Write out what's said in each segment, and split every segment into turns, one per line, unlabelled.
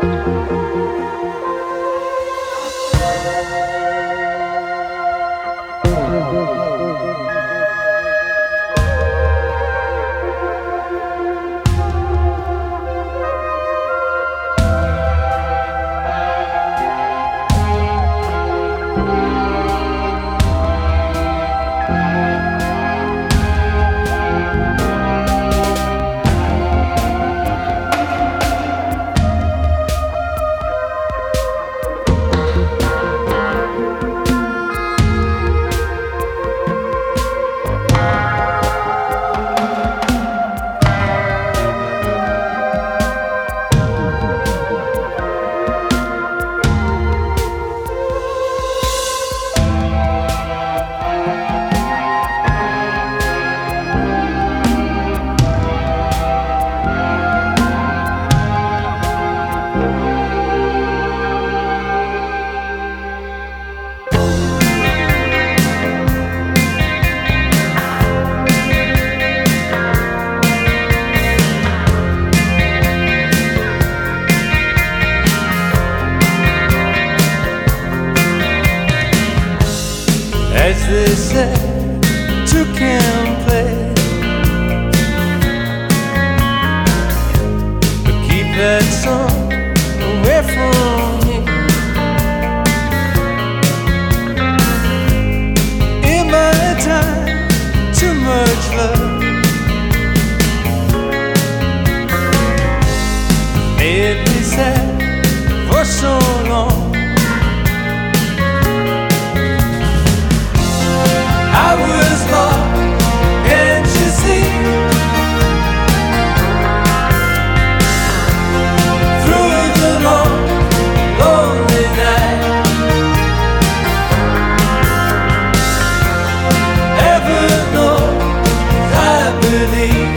As they say, two can play, but keep that song away from me. In my time, too much love made me sad for so long. I was lost, can't you see? Through the long, lonely night, heaven knows I believe.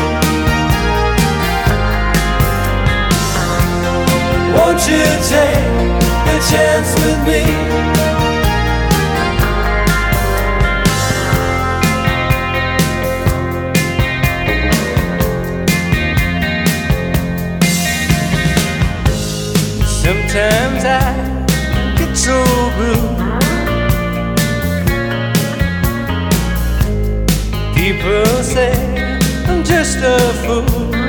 Won't you take a chance with me? Sometimes I get so blue. People say I'm just a fool.